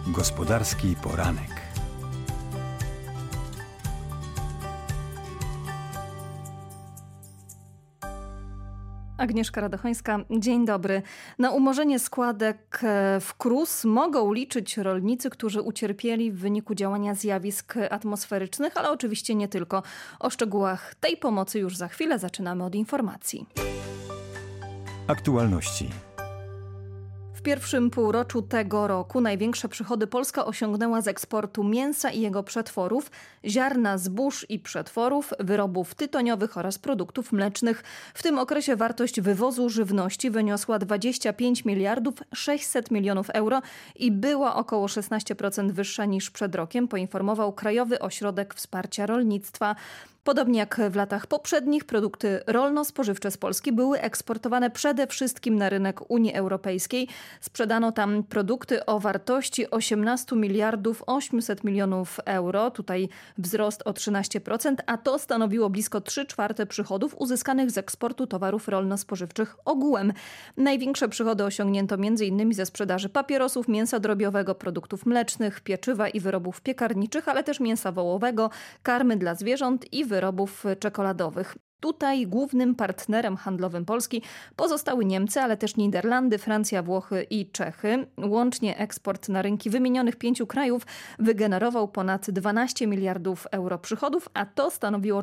Gospodarski poranek. Agnieszka Radochońska, dzień dobry. Na umorzenie składek w KRUS mogą liczyć rolnicy, którzy ucierpieli w wyniku działania zjawisk atmosferycznych, ale oczywiście nie tylko. O szczegółach tej pomocy już za chwilę. Zaczynamy od informacji. Aktualności. W pierwszym półroczu tego roku największe przychody Polska osiągnęła z eksportu mięsa i jego przetworów, ziarna, zbóż i przetworów, wyrobów tytoniowych oraz produktów mlecznych. W tym okresie wartość wywozu żywności wyniosła 25 miliardów 600 milionów euro i była około 16% wyższa niż przed rokiem, poinformował Krajowy Ośrodek Wsparcia Rolnictwa. Podobnie jak w latach poprzednich, produkty rolno-spożywcze z Polski były eksportowane przede wszystkim na rynek Unii Europejskiej. Sprzedano tam produkty o wartości 18 miliardów 800 milionów euro. Tutaj wzrost o 13%, a to stanowiło blisko 3/4 przychodów uzyskanych z eksportu towarów rolno-spożywczych ogółem. Największe przychody osiągnięto m.in. ze sprzedaży papierosów, mięsa drobiowego, produktów mlecznych, pieczywa i wyrobów piekarniczych, ale też mięsa wołowego, karmy dla zwierząt i wyrobów czekoladowych. Tutaj głównym partnerem handlowym Polski pozostały Niemcy, ale też Niderlandy, Francja, Włochy i Czechy. Łącznie eksport na rynki wymienionych 5 krajów wygenerował ponad 12 miliardów euro przychodów, a to stanowiło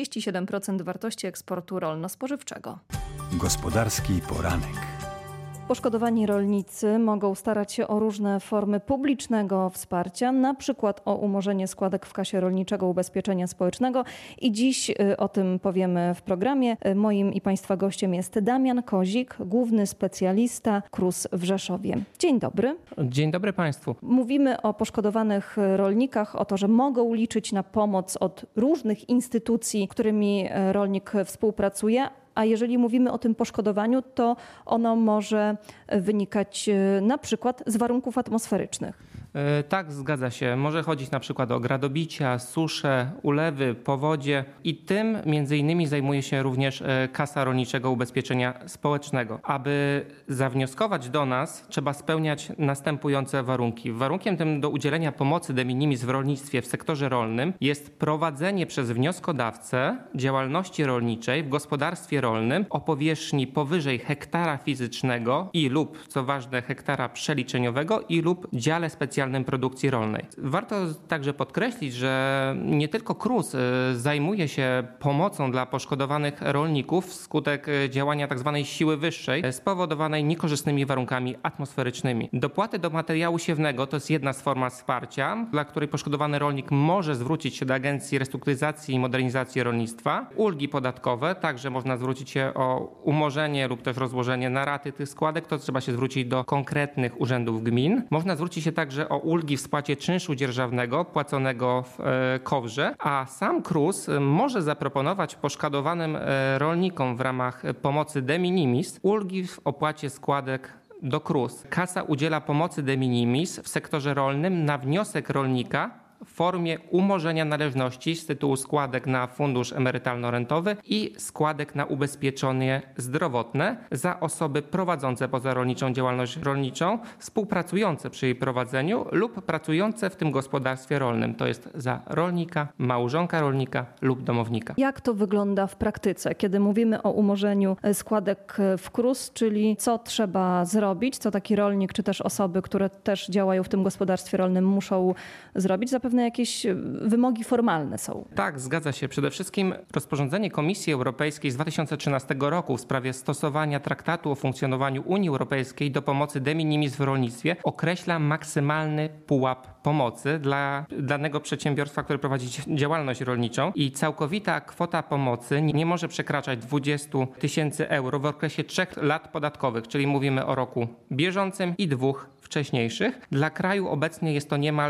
47% wartości eksportu rolno-spożywczego. Gospodarski poranek. Poszkodowani rolnicy mogą starać się o różne formy publicznego wsparcia, na przykład o umorzenie składek w Kasie Rolniczego Ubezpieczenia Społecznego. I dziś o tym powiemy w programie. Moim i Państwa gościem jest Damian Kozik, główny specjalista KRUS w Rzeszowie. Dzień dobry. Dzień dobry Państwu. Mówimy o poszkodowanych rolnikach, o to, że mogą liczyć na pomoc od różnych instytucji, którymi rolnik współpracuje. A jeżeli mówimy o tym poszkodowaniu, to ono może wynikać na przykład z warunków atmosferycznych. Tak, zgadza się. Może chodzić na przykład o gradobicia, susze, ulewy, powodzie i tym między innymi zajmuje się również Kasa Rolniczego Ubezpieczenia Społecznego. Aby zawnioskować do nas, trzeba spełniać następujące warunki. Warunkiem tym do udzielenia pomocy de minimis w rolnictwie w sektorze rolnym jest prowadzenie przez wnioskodawcę działalności rolniczej w gospodarstwie rolnym o powierzchni powyżej hektara fizycznego i lub, co ważne, hektara przeliczeniowego i lub dziale specjalnym produkcji rolnej. Warto także podkreślić, że nie tylko KRUS zajmuje się pomocą dla poszkodowanych rolników wskutek działania tzw. siły wyższej spowodowanej niekorzystnymi warunkami atmosferycznymi. Dopłaty do materiału siewnego to jest jedna z form wsparcia, dla której poszkodowany rolnik może zwrócić się do Agencji Restrukturyzacji i Modernizacji Rolnictwa. Ulgi podatkowe, także można zwrócić się o umorzenie lub też rozłożenie na raty tych składek, to trzeba się zwrócić do konkretnych urzędów gmin. Można zwrócić się także o ulgi w spłacie czynszu dzierżawnego płaconego w KOWR-ze, a sam KRUS może zaproponować poszkodowanym rolnikom w ramach pomocy de minimis ulgi w opłacie składek do KRUS. Kasa udziela pomocy de minimis w sektorze rolnym na wniosek rolnika w formie umorzenia należności z tytułu składek na fundusz emerytalno-rentowy i składek na ubezpieczenie zdrowotne za osoby prowadzące pozarolniczą działalność rolniczą, współpracujące przy jej prowadzeniu lub pracujące w tym gospodarstwie rolnym. To jest za rolnika, małżonka rolnika lub domownika. Jak to wygląda w praktyce, kiedy mówimy o umorzeniu składek w KRUS, czyli co trzeba zrobić, co taki rolnik czy też osoby, które też działają w tym gospodarstwie rolnym muszą zrobić? Zapewne jakieś wymogi formalne są. Tak, zgadza się. Przede wszystkim rozporządzenie Komisji Europejskiej z 2013 roku w sprawie stosowania Traktatu o funkcjonowaniu Unii Europejskiej do pomocy de minimis w rolnictwie określa maksymalny pułap pomocy dla danego przedsiębiorstwa, które prowadzi działalność rolniczą i całkowita kwota pomocy nie może przekraczać 20 000 euro w okresie 3 lat podatkowych, czyli mówimy o roku bieżącym i 2 wcześniejszych. Dla kraju obecnie jest to niemal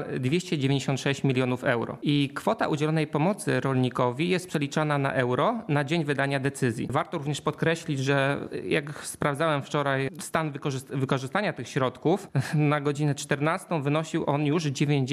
296 milionów euro. I kwota udzielonej pomocy rolnikowi jest przeliczana na euro na dzień wydania decyzji. Warto również podkreślić, że jak sprawdzałem wczoraj stan wykorzystania tych środków, na godzinę 14 wynosił on już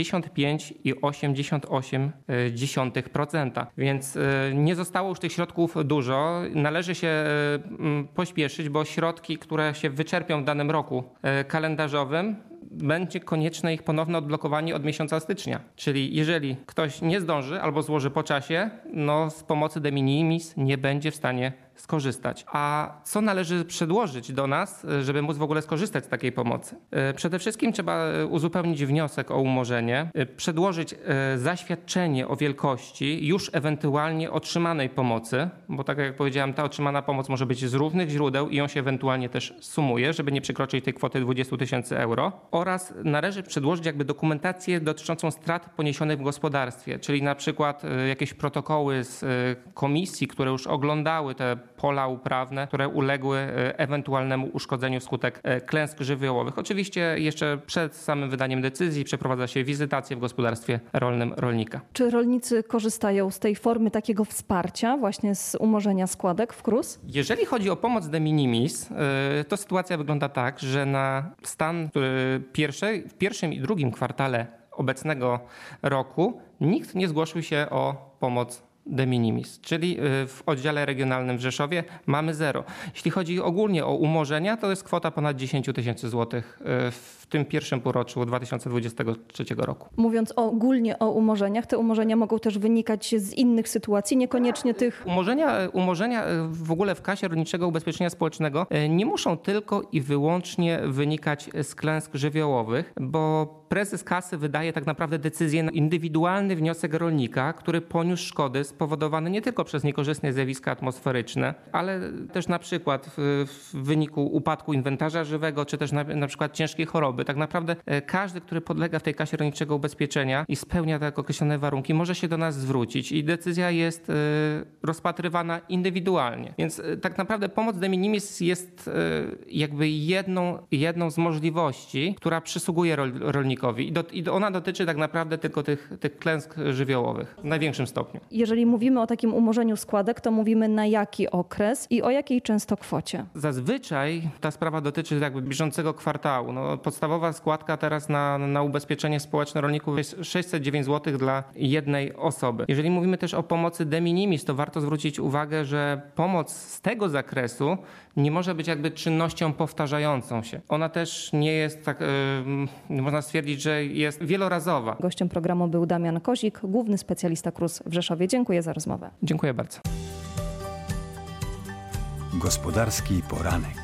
95,88%. Więc nie zostało już tych środków dużo. Należy się pośpieszyć, bo środki, które się wyczerpią w danym roku kalendarzowym, będzie konieczne ich ponowne odblokowanie od miesiąca stycznia. Czyli jeżeli ktoś nie zdąży albo złoży po czasie, z pomocy de minimis nie będzie w stanie skorzystać. A co należy przedłożyć do nas, żeby móc w ogóle skorzystać z takiej pomocy? Przede wszystkim trzeba uzupełnić wniosek o umorzenie, przedłożyć zaświadczenie o wielkości już ewentualnie otrzymanej pomocy, bo tak jak powiedziałem, ta otrzymana pomoc może być z różnych źródeł i ją się ewentualnie też sumuje, żeby nie przekroczyć tej kwoty 20 000 euro. Oraz należy przedłożyć dokumentację dotyczącą strat poniesionych w gospodarstwie, czyli na przykład jakieś protokoły z komisji, które już oglądały te pola uprawne, które uległy ewentualnemu uszkodzeniu wskutek klęsk żywiołowych. Oczywiście jeszcze przed samym wydaniem decyzji przeprowadza się wizytację w gospodarstwie rolnym rolnika. Czy rolnicy korzystają z tej formy takiego wsparcia, właśnie z umorzenia składek w KRUS? Jeżeli chodzi o pomoc de minimis, to sytuacja wygląda tak, że na stan w pierwszym i drugim kwartale obecnego roku nikt nie zgłosił się o pomoc de minimis, czyli w oddziale regionalnym w Rzeszowie mamy 0. Jeśli chodzi ogólnie o umorzenia, to jest kwota ponad 10 000 złotych w tym pierwszym półroczu 2023 roku. Mówiąc ogólnie o umorzeniach, te umorzenia mogą też wynikać z innych sytuacji, niekoniecznie tych... Umorzenia w ogóle w Kasie Rolniczego Ubezpieczenia Społecznego nie muszą tylko i wyłącznie wynikać z klęsk żywiołowych, bo prezes kasy wydaje tak naprawdę decyzję na indywidualny wniosek rolnika, który poniósł szkody spowodowane nie tylko przez niekorzystne zjawiska atmosferyczne, ale też na przykład w wyniku upadku inwentarza żywego, czy też na przykład ciężkiej choroby. Tak naprawdę każdy, który podlega w tej Kasie Rolniczego Ubezpieczenia i spełnia tak określone warunki, może się do nas zwrócić i decyzja jest rozpatrywana indywidualnie. Więc tak naprawdę pomoc de minimis jest jakby jedną z możliwości, która przysługuje rolnikowi i ona dotyczy tak naprawdę tylko tych klęsk żywiołowych w największym stopniu. Jeżeli mówimy o takim umorzeniu składek, to mówimy na jaki okres i o jakiej często kwocie? Zazwyczaj ta sprawa dotyczy bieżącego kwartału. Podstawowa składka teraz na ubezpieczenie społeczne rolników jest 609 zł dla jednej osoby. Jeżeli mówimy też o pomocy de minimis, to warto zwrócić uwagę, że pomoc z tego zakresu nie może być czynnością powtarzającą się. Ona też nie jest można stwierdzić, że jest wielorazowa. Gościem programu był Damian Kozik, główny specjalista KRUS w Rzeszowie. Dziękuję za rozmowę. Dziękuję bardzo. Gospodarski poranek.